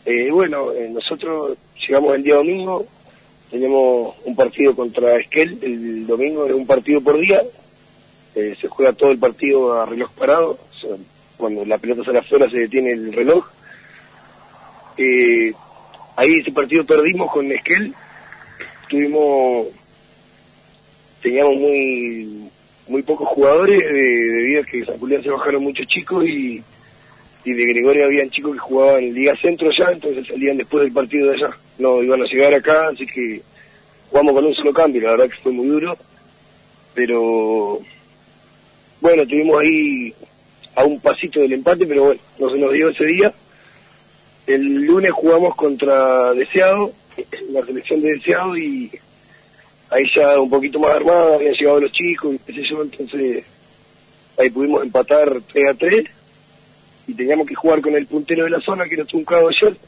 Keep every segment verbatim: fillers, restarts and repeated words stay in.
Eh, bueno, eh, nosotros llegamos el día domingo, tenemos un partido contra Esquel el domingo, es un partido por día, eh, se juega todo el partido a reloj parado, o sea, cuando la pelota sale afuera se detiene el reloj. Eh, ahí ese partido perdimos con Esquel, tuvimos, teníamos muy muy pocos jugadores, de, debido a que San Julián se bajaron muchos chicos y y de Gregorio habían chicos que jugaban en Liga Centro allá, entonces salían después del partido de allá, no iban a llegar acá, así que jugamos con un solo cambio, la verdad que fue muy duro, pero bueno, tuvimos ahí a un pasito del empate, pero bueno, no se nos dio ese día. El lunes jugamos contra Deseado, la selección de Deseado, y ahí ya un poquito más armada, habían llegado los chicos, y qué sé yo, entonces ahí pudimos empatar tres a tres, y teníamos que jugar con el puntero de la zona, que era Truncado ayer,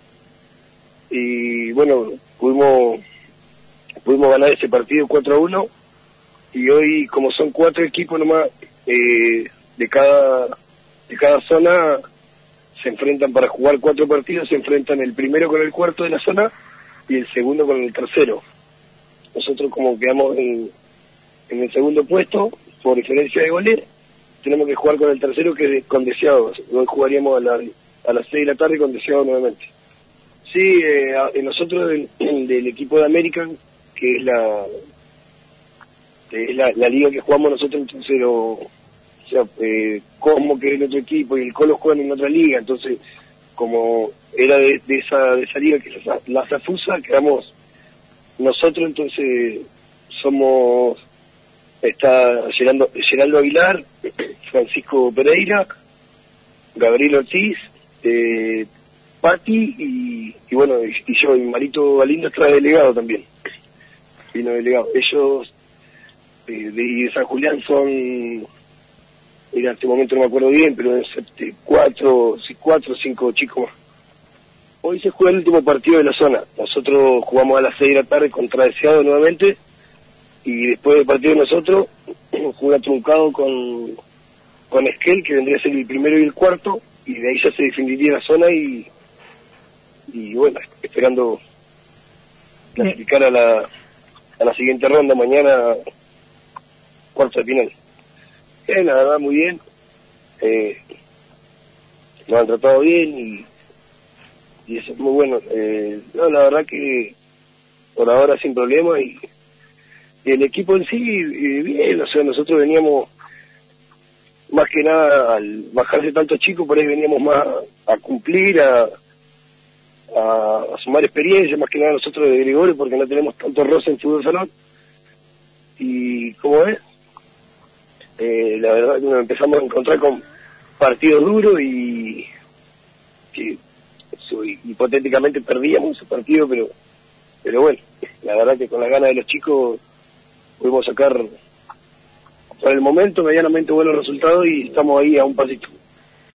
y bueno, pudimos pudimos ganar ese partido cuatro a uno, y hoy, como son cuatro equipos nomás, eh, de cada de cada zona, se enfrentan para jugar cuatro partidos, se enfrentan el primero con el cuarto de la zona, y el segundo con el tercero. Nosotros como quedamos en, en el segundo puesto, por diferencia de goles, tenemos que jugar con el tercero, que es con Deseado. Hoy jugaríamos a, la, a las seis de la tarde con Deseado nuevamente. Sí, eh, a, nosotros del, del equipo de American, que es la, es la, la liga que jugamos nosotros, entonces lo, o sea, eh, Cosmo, que es el otro equipo, y el Colo juegan en otra liga, entonces como era de, de esa de esa liga, que es la, la Zafusa, quedamos nosotros, entonces somos, está Geraldo, Geraldo Aguilar, Francisco Pereira, Gabriel Ortiz, eh, Pati y, y bueno, y, y yo, y Marito Galindo trae delegado también, vino delegado. Ellos eh, de, de San Julián son, en este momento no me acuerdo bien, pero en cuatro, cuatro o cinco chicos más. Hoy se juega el último partido de la zona. Nosotros jugamos a las seis de la tarde contra Deseado nuevamente, y después del partido de nosotros juega Truncado con, con Esquel, que vendría a ser el primero y el cuarto, y de ahí ya se definiría la zona, y, y bueno, esperando clasificar a la, a la siguiente ronda mañana, cuarto de final. Eh, la verdad, muy bien. Eh, nos han tratado bien y, y eso es muy bueno. Eh, no, la verdad que por ahora sin problemas, y, y el equipo en sí, eh, bien. O sea, nosotros veníamos más que nada, al bajarse tantos chicos, por ahí veníamos más a cumplir, a, a, a sumar experiencia, más que nada nosotros de Gregorio, porque no tenemos tanto roce en fútbol salón. Y como es, eh, la verdad que nos empezamos a encontrar con partidos duros, y que so, hipotéticamente perdíamos ese partido, pero pero bueno, la verdad que con la gana de los chicos pudimos sacar por el momento medianamente buenos resultados, y estamos ahí a un pasito.